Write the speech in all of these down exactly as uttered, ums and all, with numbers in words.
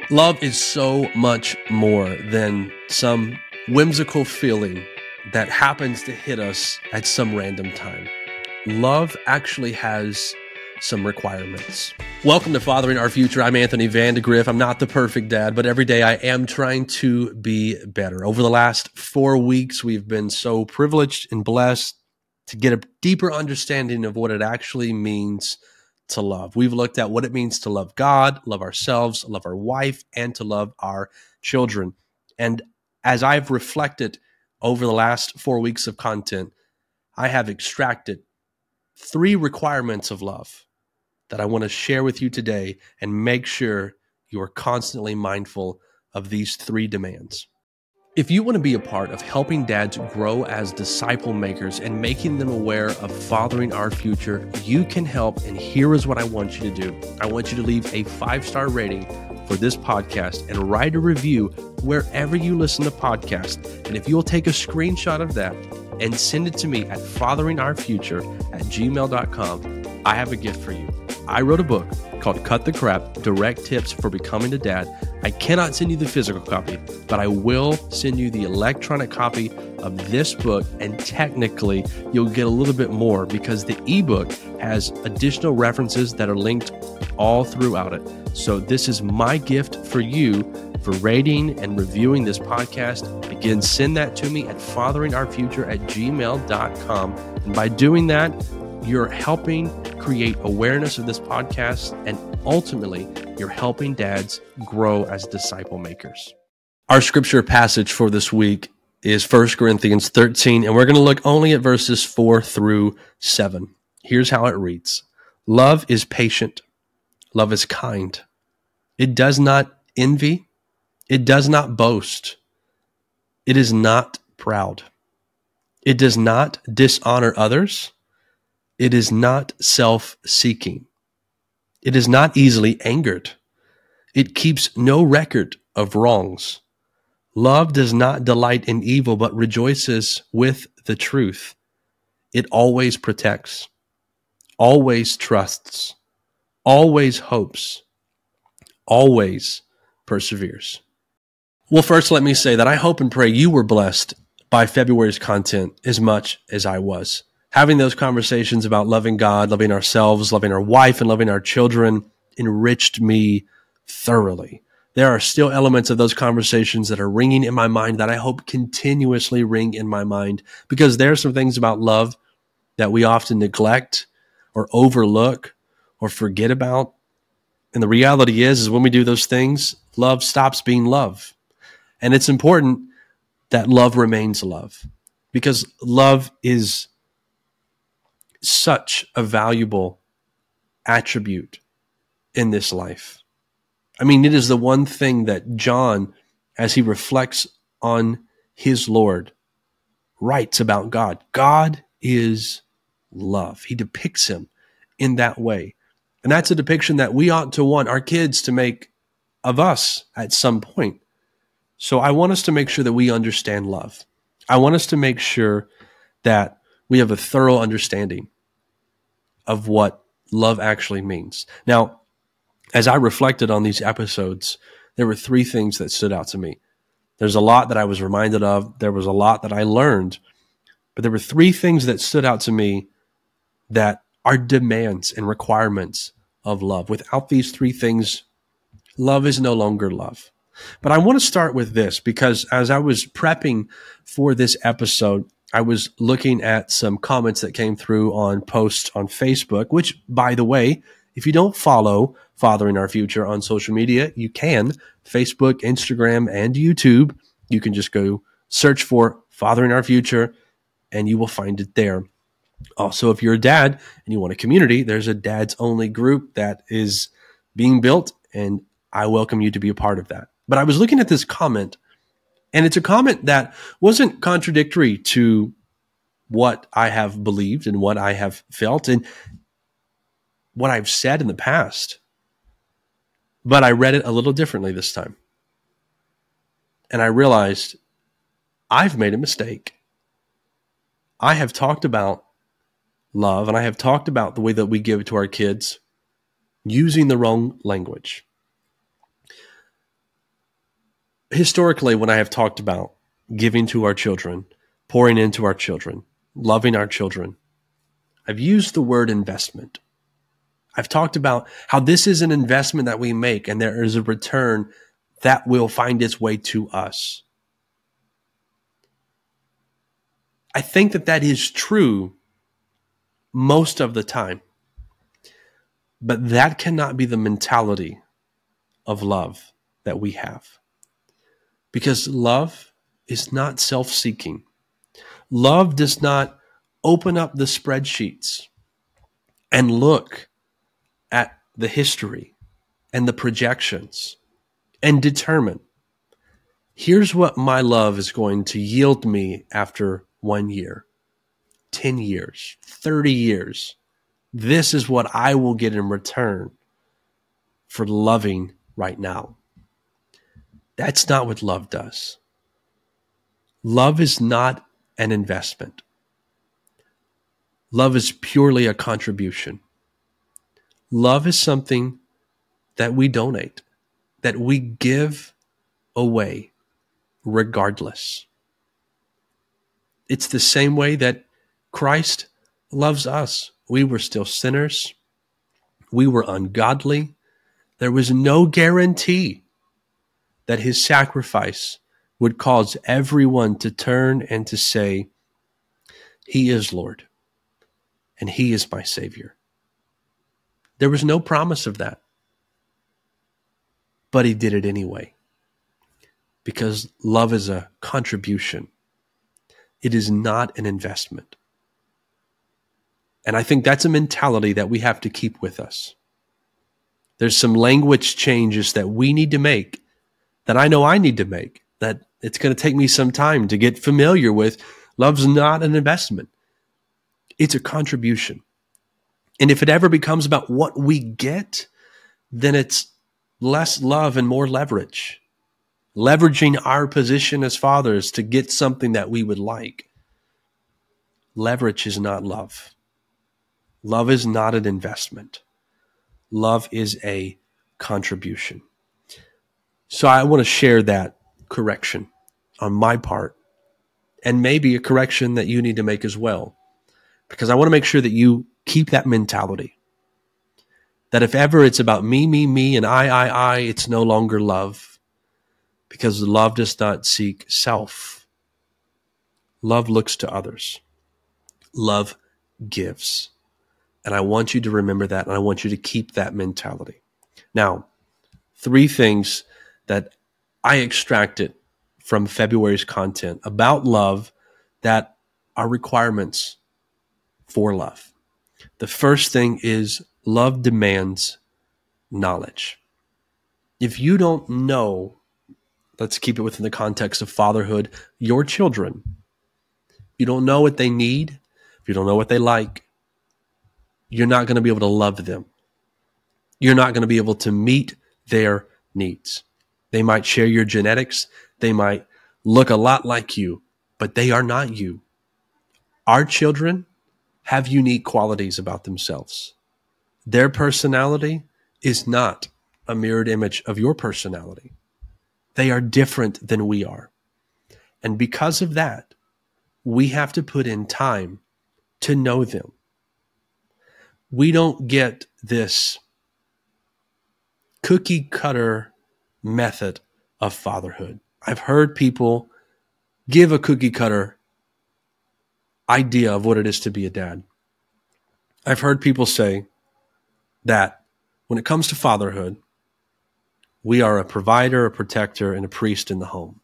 Love is so much more than some whimsical feeling that happens to hit us at some random time. Love actually has some requirements. Welcome to Fathering Our Future. I'm Anthony Vandegrift. I'm not the perfect dad, but every day I am trying to be better. Over the last four weeks, we've been so privileged and blessed to get a deeper understanding of what it actually means to love. We've looked at what it means to love God, love ourselves, love our wife, and to love our children. And as I've reflected over the last four weeks of content, I have extracted three requirements of love that I want to share with you today and make sure you are constantly mindful of these three demands. If you want to be a part of helping dads grow as disciple makers and making them aware of fathering our future, you can help, and here is what I want you to do. I want you to leave a five-star rating for this podcast and write a review wherever you listen to podcasts. And if you'll take a screenshot of that and send it to me at fathering our future at gmail dot com, I have a gift for you. I wrote a book called Cut the Crap, Direct Tips for Becoming a Dad. I cannot send you the physical copy, but I will send you the electronic copy of this book, and technically you'll get a little bit more because the ebook has additional references that are linked all throughout it. So this is my gift for you for rating and reviewing this podcast. Again, send that to me at fathering our future at gmail dot com. And by doing that, you're helping create awareness of this podcast, and ultimately, you're helping dads grow as disciple makers. Our scripture passage for this week is First Corinthians thirteen, and we're going to look only at verses four through seven. Here's how it reads. Love is patient. Love is kind. It does not envy. It does not boast. It is not proud. It does not dishonor others. It is not self-seeking. It is not easily angered. It keeps no record of wrongs. Love does not delight in evil, but rejoices with the truth. It always protects, always trusts, always hopes, always perseveres. Well, first, let me say that I hope and pray you were blessed by February's content as much as I was. Having those conversations about loving God, loving ourselves, loving our wife, and loving our children enriched me thoroughly. There are still elements of those conversations that are ringing in my mind that I hope continuously ring in my mind, because there are some things about love that we often neglect or overlook or forget about. And the reality is, is when we do those things, love stops being love. And it's important that love remains love, because love is such a valuable attribute in this life. I mean, it is the one thing that John, as he reflects on his Lord, writes about God. God is love. He depicts him in that way. And that's a depiction that we ought to want our kids to make of us at some point. So I want us to make sure that we understand love. I want us to make sure that we have a thorough understanding of what love actually means. Now, as I reflected on these episodes, there were three things that stood out to me. There's a lot that I was reminded of. There was a lot that I learned. But there were three things that stood out to me that are demands and requirements of love. Without these three things, love is no longer love. But I want to start with this, because as I was prepping for this episode, I was looking at some comments that came through on posts on Facebook, which, by the way, if you don't follow Fathering Our Future on social media, you can. Facebook, Instagram, and YouTube. You can just go search for Fathering Our Future, and you will find it there. Also, if you're a dad and you want a community, there's a dads only group that is being built, and I welcome you to be a part of that. But I was looking at this comment, and it's a comment that wasn't contradictory to what I have believed and what I have felt and what I've said in the past. But I read it a little differently this time. And I realized I've made a mistake. I have talked about love, and I have talked about the way that we give to our kids using the wrong language. Historically, when I have talked about giving to our children, pouring into our children, loving our children, I've used the word investment. I've talked about how this is an investment that we make and there is a return that will find its way to us. I think that that is true most of the time, but that cannot be the mentality of love that we have. Because love is not self-seeking. Love does not open up the spreadsheets and look at the history and the projections and determine, here's what my love is going to yield me after one year, ten years, thirty years. This is what I will get in return for loving right now. That's not what love does. Love is not an investment. Love is purely a contribution. Love is something that we donate, that we give away regardless. It's the same way that Christ loves us. We were still sinners. We were ungodly. There was no guarantee that his sacrifice would cause everyone to turn and to say, he is Lord and he is my Savior. There was no promise of that. But he did it anyway. Because love is a contribution. It is not an investment. And I think that's a mentality that we have to keep with us. There's some language changes that we need to make, that I know I need to make, that it's going to take me some time to get familiar with. Love's not an investment. It's a contribution. And if it ever becomes about what we get, then it's less love and more leverage. Leveraging our position as fathers to get something that we would like. Leverage is not love. Love is not an investment. Love is a contribution. So I want to share that correction on my part, and maybe a correction that you need to make as well, because I want to make sure that you keep that mentality. That if ever it's about me, me, me, and I, I, I, it's no longer love. Because love does not seek self. Love looks to others. Love gives. And I want you to remember that, and I want you to keep that mentality. Now, three things that I extracted from February's content about love that are requirements for love. The first thing is love demands knowledge. If you don't know, let's keep it within the context of fatherhood, your children, if you don't know what they need, if you don't know what they like, you're not going to be able to love them. You're not going to be able to meet their needs. They might share your genetics. They might look a lot like you, but they are not you. Our children have unique qualities about themselves. Their personality is not a mirrored image of your personality. They are different than we are. And because of that, we have to put in time to know them. We don't get this cookie cutter method of fatherhood. I've heard people give a cookie cutter idea of what it is to be a dad. I've heard people say that when it comes to fatherhood, we are a provider, a protector, and a priest in the home.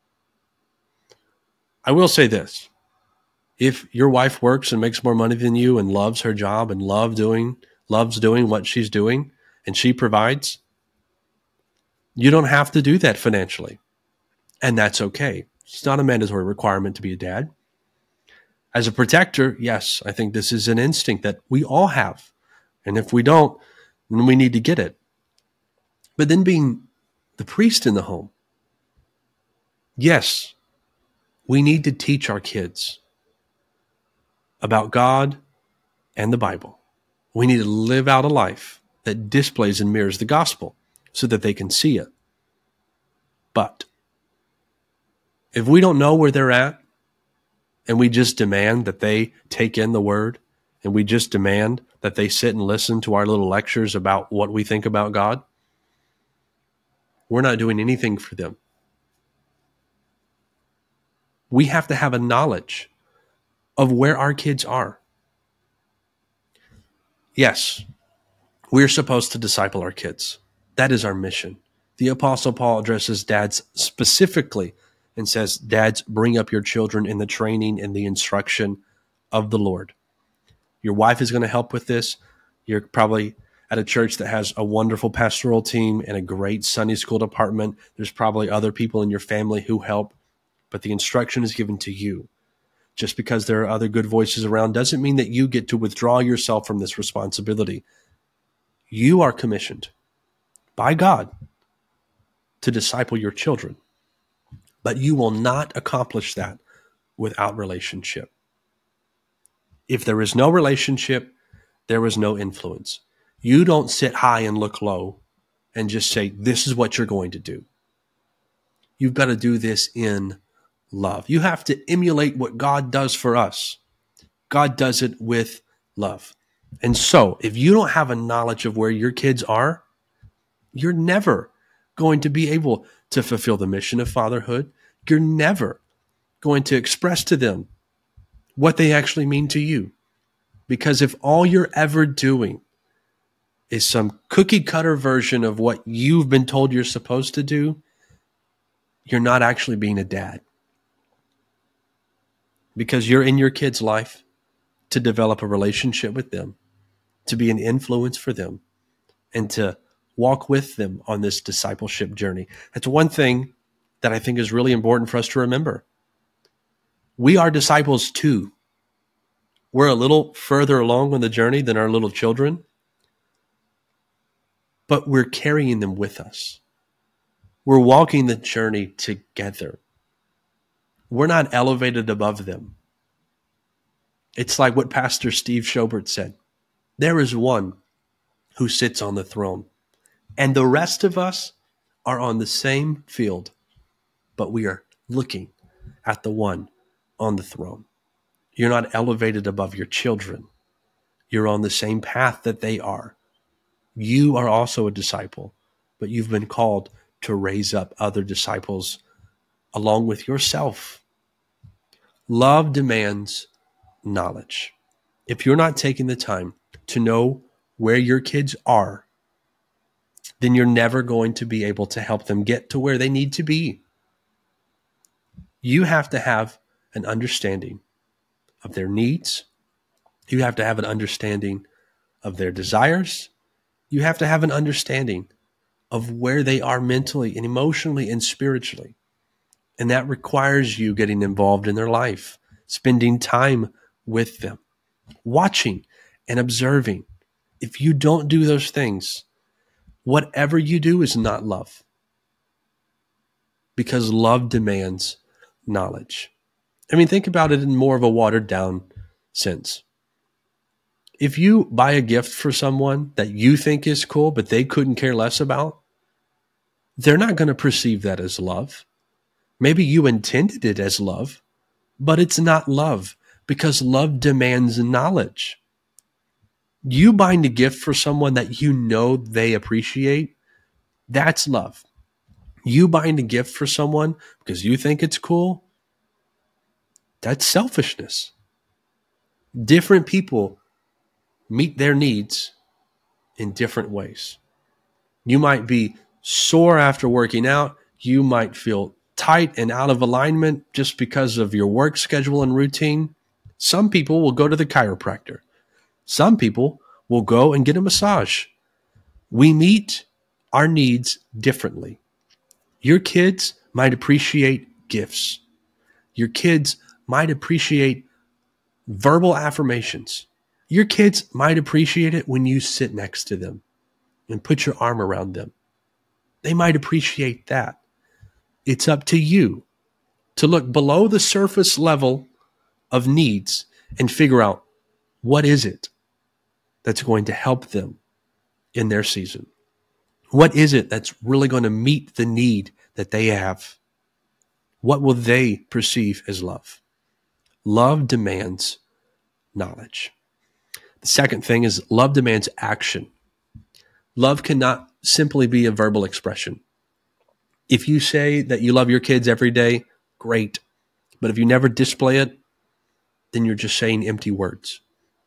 I will say this. If your wife works and makes more money than you and loves her job and love doing, loves doing what she's doing, and she provides, you don't have to do that financially. And that's okay. It's not a mandatory requirement to be a dad. As a protector, yes, I think this is an instinct that we all have. And if we don't, then we need to get it. But then being the priest in the home, yes, we need to teach our kids about God and the Bible. We need to live out a life that displays and mirrors the gospel so that they can see it. But If we don't know where they're at and we just demand that they take in the word and we just demand that they sit and listen to our little lectures about what we think about God, we're not doing anything for them. We have to have a knowledge of where our kids are. Yes, we're supposed to disciple our kids. That is our mission. The Apostle Paul addresses dads specifically and says, dads, bring up your children in the training and the instruction of the Lord. Your wife is going to help with this. You're probably at a church that has a wonderful pastoral team and a great Sunday school department. There's probably other people in your family who help, but the instruction is given to you. Just because there are other good voices around doesn't mean that you get to withdraw yourself from this responsibility. You are commissioned by God to disciple your children, but you will not accomplish that without relationship. If there is no relationship, there is no influence. You don't sit high and look low and just say, this is what you're going to do. You've got to do this in love. You have to emulate what God does for us. God does it with love. And so if you don't have a knowledge of where your kids are, you're never going to be able to fulfill the mission of fatherhood. You're never going to express to them what they actually mean to you. Because if all you're ever doing is some cookie cutter version of what you've been told you're supposed to do, you're not actually being a dad. Because you're in your kid's life to develop a relationship with them, to be an influence for them, and to walk with them on this discipleship journey. That's one thing that I think is really important for us to remember. We are disciples too. We're a little further along on the journey than our little children, but we're carrying them with us. We're walking the journey together. We're not elevated above them. It's like what Pastor Steve Schobert said. There is one who sits on the throne, and the rest of us are on the same field, but we are looking at the one on the throne. You're not elevated above your children. You're on the same path that they are. You are also a disciple, but you've been called to raise up other disciples along with yourself. Love demands knowledge. If you're not taking the time to know where your kids are, then you're never going to be able to help them get to where they need to be. You have to have an understanding of their needs. You have to have an understanding of their desires. You have to have an understanding of where they are mentally and emotionally and spiritually. And that requires you getting involved in their life, spending time with them, watching and observing. If you don't do those things, whatever you do is not love. Because love demands knowledge. I mean, think about it in more of a watered down sense. If you buy a gift for someone that you think is cool, but they couldn't care less about, they're not going to perceive that as love. Maybe you intended it as love, but it's not love because love demands knowledge. You buying a gift for someone that you know they appreciate, that's love. You buying a gift for someone because you think it's cool, that's selfishness. Different people meet their needs in different ways. You might be sore after working out. You might feel tight and out of alignment just because of your work schedule and routine. Some people will go to the chiropractor. Some people will go and get a massage. We meet our needs differently. Your kids might appreciate gifts. Your kids might appreciate verbal affirmations. Your kids might appreciate it when you sit next to them and put your arm around them. They might appreciate that. It's up to you to look below the surface level of needs and figure out what is it that's going to help them in their season. What is it that's really going to meet the need that they have? What will they perceive as love? Love demands knowledge. The second thing is love demands action. Love cannot simply be a verbal expression. If you say that you love your kids every day, great. But if you never display it, then you're just saying empty words.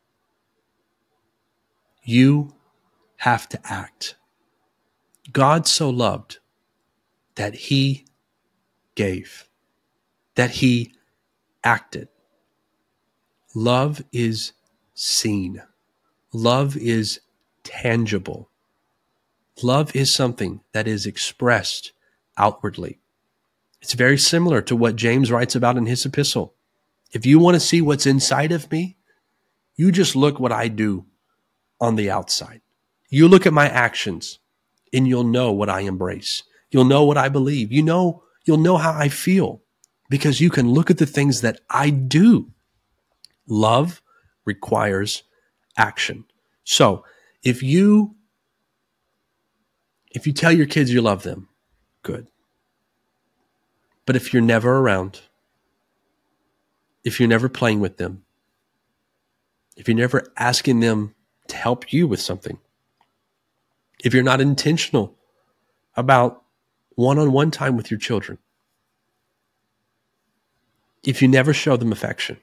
You have to act. God so loved that he gave, that he acted. Love is seen. Love is tangible. Love is something that is expressed outwardly. It's very similar to what James writes about in his epistle. If you want to see what's inside of me, you just look what I do on the outside. You look at my actions and you'll know what I embrace. You'll know what I believe. You know, you'll know how I feel because you can look at the things that I do. Love requires action. So if you, if you tell your kids you love them, good. But if you're never around, if you're never playing with them, if you're never asking them to help you with something, if you're not intentional about one-on-one time with your children, if you never show them affection,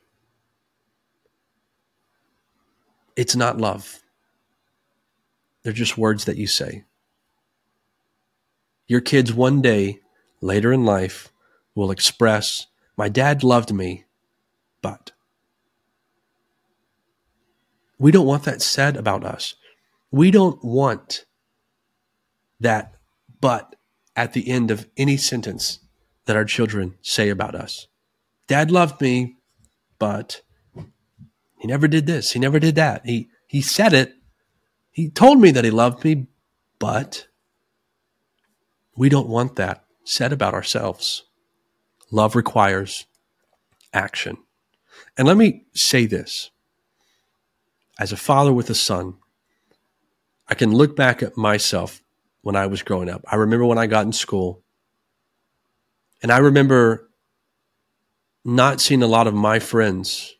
it's not love. They're just words that you say. Your kids one day, later in life, will express, my dad loved me, but. We don't want that said about us. We don't want that but at the end of any sentence that our children say about us. Dad loved me, but he never did this. He never did that. He he said it. He told me that he loved me, but we don't want that said about ourselves. Love requires action. And let me say this. As a father with a son, I can look back at myself when I was growing up. I remember when I got in school, and I remember not seeing a lot of my friends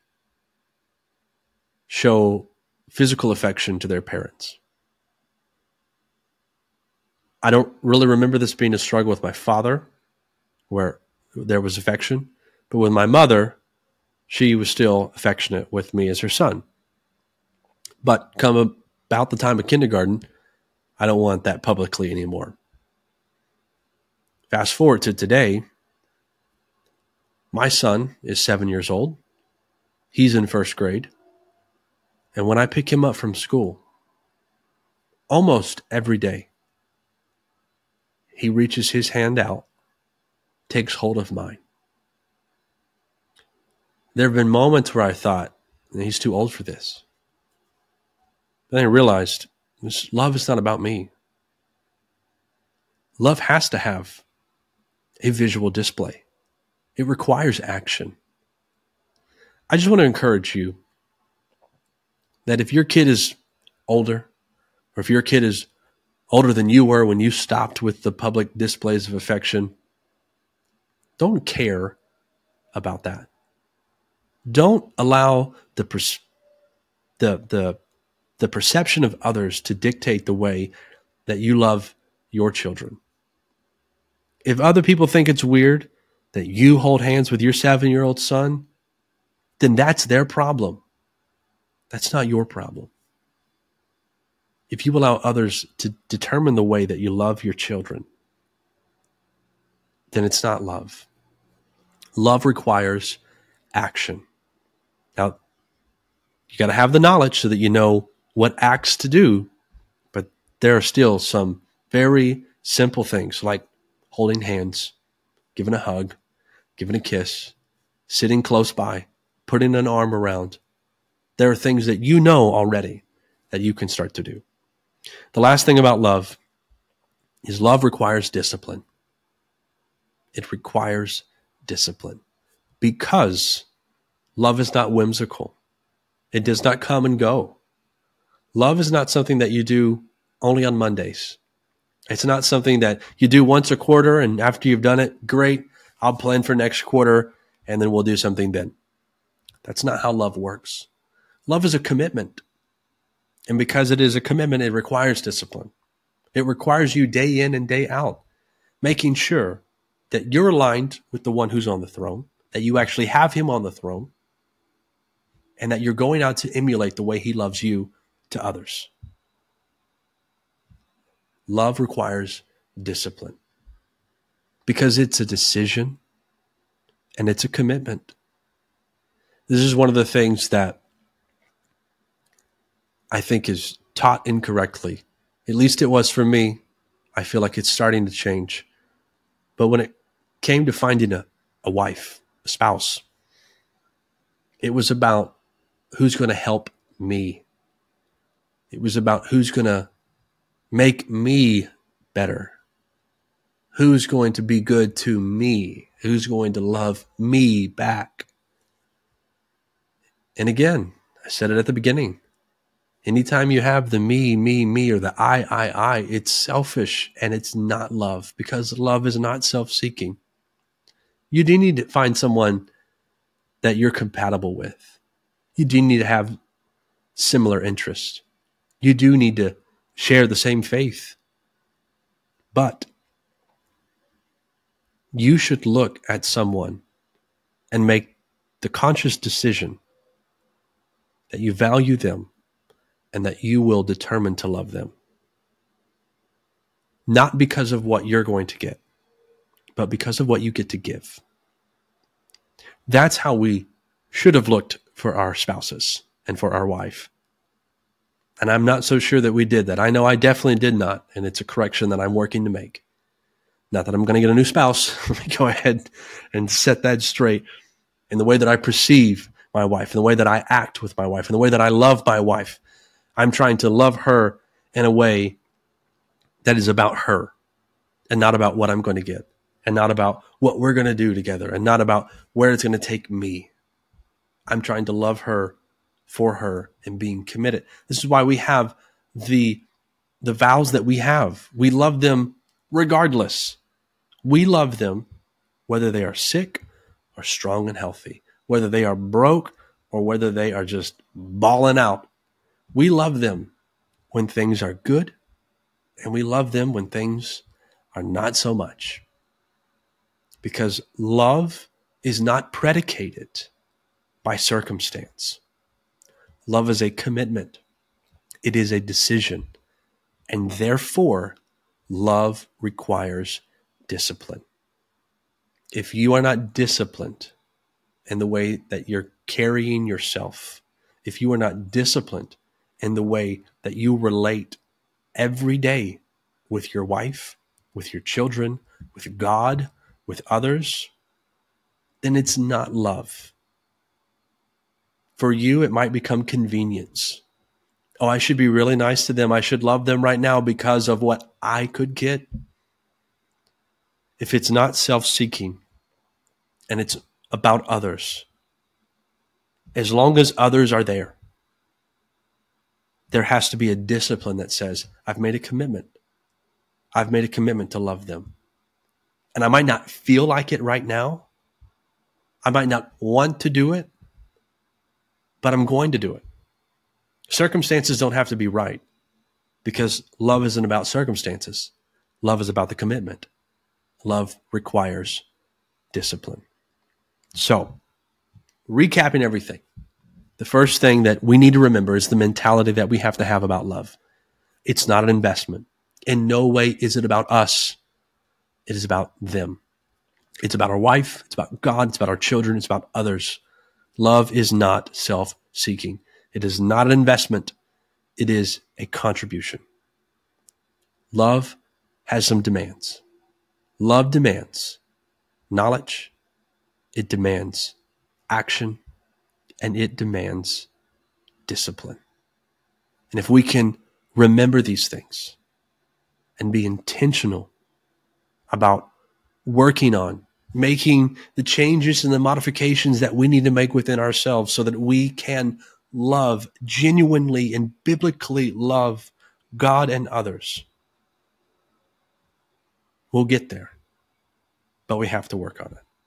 show physical affection to their parents. I don't really remember this being a struggle with my father, where there was affection, but with my mother, she was still affectionate with me as her son. But come about the time of kindergarten, I don't want that publicly anymore. Fast forward to today, my son is seven years old. He's in first grade. And when I pick him up from school, almost every day, he reaches his hand out, takes hold of mine. There have been moments where I thought, he's too old for this. Then I realized this love is not about me. Love has to have a visual display. It requires action. I just want to encourage you that if your kid is older, or if your kid is older than you were when you stopped with the public displays of affection, don't care about that. Don't allow the pers- the the the perception of others to dictate the way that you love your children. If other people think it's weird that you hold hands with your seven-year-old son, then that's their problem. That's not your problem. If you allow others to determine the way that you love your children, then it's not love. Love requires action. Now, you got to have the knowledge so that you know what acts to do, but there are still some very simple things like holding hands, giving a hug, giving a kiss, sitting close by, putting an arm around. There are things that you know already that you can start to do. The last thing about love is love requires discipline. It requires discipline because love is not whimsical. It does not come and go. Love is not something that you do only on Mondays. It's not something that you do once a quarter and after you've done it, great, I'll plan for next quarter and then we'll do something then. That's not how love works. Love is a commitment. And because it is a commitment, it requires discipline. It requires you day in and day out, making sure that you're aligned with the one who's on the throne, that you actually have him on the throne, and that you're going out to emulate the way he loves you to others. Love requires discipline because it's a decision and it's a commitment. This is one of the things that I think is taught incorrectly. At least it was for me. I feel like it's starting to change. But when it came to finding a, a wife, a spouse, it was about who's going to help me. It was about who's going to make me better. Who's going to be good to me? Who's going to love me back? And again, I said it at the beginning. Anytime you have the me, me, me, or the I, I, I, it's selfish and it's not love, because love is not self-seeking. You do need to find someone that you're compatible with. You do need to have similar interests. You do need to share the same faith. But you should look at someone and make the conscious decision that you value them and that you will determine to love them. Not because of what you're going to get, but because of what you get to give. That's how we should have looked for our spouses and for our wife. And I'm not so sure that we did that. I know I definitely did not, and it's a correction that I'm working to make. Not that I'm going to get a new spouse. Let me go ahead and set that straight. In the way that I perceive my wife, in the way that I act with my wife, in the way that I love my wife, I'm trying to love her in a way that is about her and not about what I'm going to get and not about what we're going to do together and not about where it's going to take me. I'm trying to love her for her and being committed. This is why we have the, the vows that we have. We love them regardless. We love them whether they are sick or strong and healthy, whether they are broke or whether they are just balling out. We love them when things are good, and we love them when things are not so much. Because love is not predicated by circumstance. Love is a commitment. It is a decision. And therefore, love requires discipline. If you are not disciplined in the way that you're carrying yourself, if you are not disciplined in the way that you relate every day with your wife, with your children, with God, with others, then it's not love. For you, it might become convenience. Oh, I should be really nice to them. I should love them right now because of what I could get. If it's not self-seeking and it's about others, as long as others are there, there has to be a discipline that says, I've made a commitment. I've made a commitment to love them. And I might not feel like it right now. I might not want to do it, but I'm going to do it. Circumstances don't have to be right because love isn't about circumstances. Love is about the commitment. Love requires discipline. So, recapping everything. The first thing that we need to remember is the mentality that we have to have about love. It's not an investment. In no way is it about us. It is about them. It's about our wife. It's about God. It's about our children. It's about others. Love is not self-seeking. It is not an investment. It is a contribution. Love has some demands. Love demands knowledge. It demands action. And it demands discipline. And if we can remember these things and be intentional about working on making the changes and the modifications that we need to make within ourselves so that we can love, genuinely and biblically love God and others, we'll get there. But we have to work on it.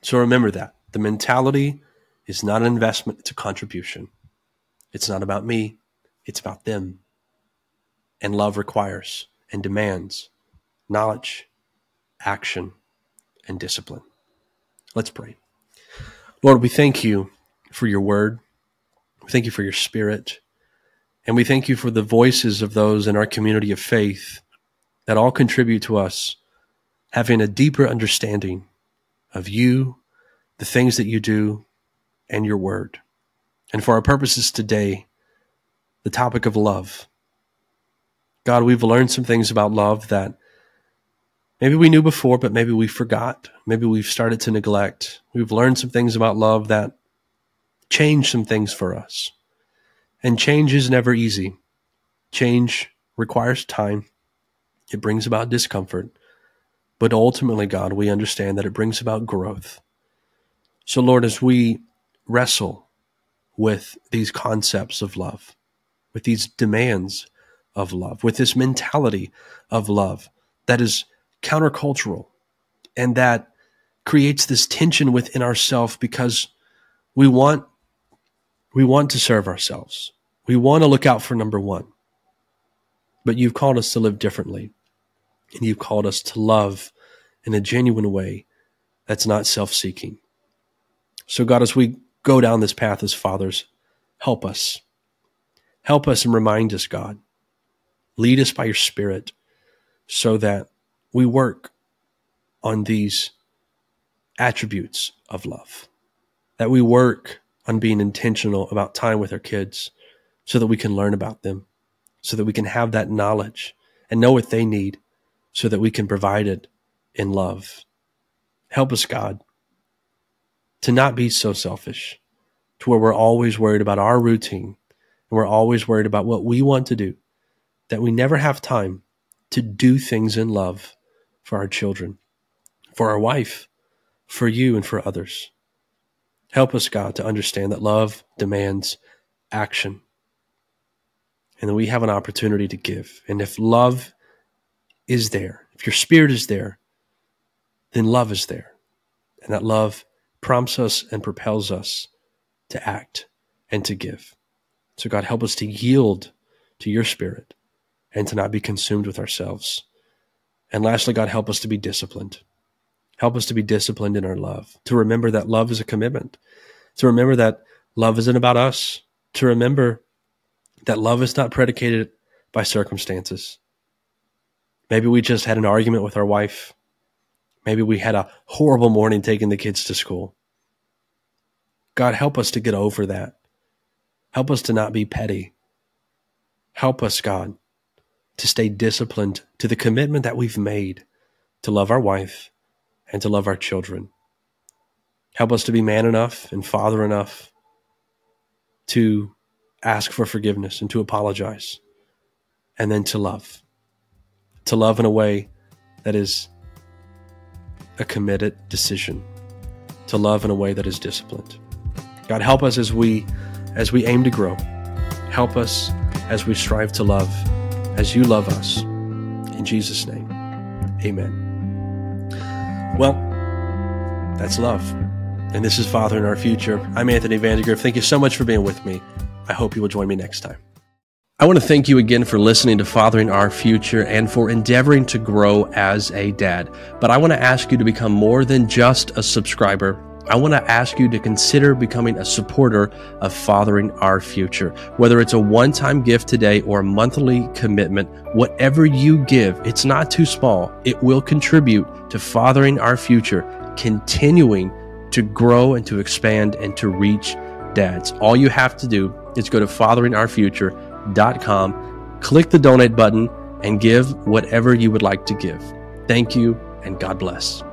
So remember that. The mentality is not an investment, it's a contribution. It's not about me, it's about them. And love requires and demands knowledge, action, and discipline. Let's pray. Lord, we thank you for your word. We thank you for your spirit. And we thank you for the voices of those in our community of faith that all contribute to us having a deeper understanding of you, the things that you do, and your word. And for our purposes today, the topic of love. God, we've learned some things about love that maybe we knew before, but maybe we forgot. Maybe we've started to neglect. We've learned some things about love that changed some things for us. And change is never easy. Change requires time. It brings about discomfort. But ultimately, God, we understand that it brings about growth. So, Lord, as we wrestle with these concepts of love, with these demands of love, with this mentality of love that is countercultural and that creates this tension within ourselves because we want we want to serve ourselves. We want to look out for number one. But you've called us to live differently. And you've called us to love in a genuine way that's not self-seeking. So God, as we go down this path as fathers, help us. Help us and remind us, God. Lead us by your Spirit so that we work on these attributes of love, that we work on being intentional about time with our kids so that we can learn about them, so that we can have that knowledge and know what they need so that we can provide it in love. Help us, God, to not be so selfish, to where we're always worried about our routine and we're always worried about what we want to do, that we never have time to do things in love for our children, for our wife, for you, and for others. Help us, God, to understand that love demands action and that we have an opportunity to give. And if love is there, if your Spirit is there, then love is there. And that love prompts us and propels us to act and to give. So God, help us to yield to your Spirit and to not be consumed with ourselves. And lastly, God, help us to be disciplined. Help us to be disciplined in our love, to remember that love is a commitment, to remember that love isn't about us, to remember that love is not predicated by circumstances. Maybe we just had an argument with our wife. Maybe we had a horrible morning taking the kids to school. God, help us to get over that. Help us to not be petty. Help us, God, to stay disciplined to the commitment that we've made to love our wife and to love our children. Help us to be man enough and father enough to ask for forgiveness and to apologize, and then to love. To love in a way that is a committed decision. To love in a way that is disciplined. God, help us as we as we aim to grow. Help us as we strive to love as you love us. In Jesus' name, amen. Well, that's love. And this is Fathering Our Future. I'm Anthony Vandegrift. Thank you so much for being with me. I hope you will join me next time. I want to thank you again for listening to Fathering Our Future and for endeavoring to grow as a dad. But I want to ask you to become more than just a subscriber. I want to ask you to consider becoming a supporter of Fathering Our Future. Whether it's a one-time gift today or a monthly commitment, whatever you give, it's not too small. It will contribute to Fathering Our Future, continuing to grow and to expand and to reach dads. All you have to do is go to fathering our future dot com, click the donate button, and give whatever you would like to give. Thank you, and God bless.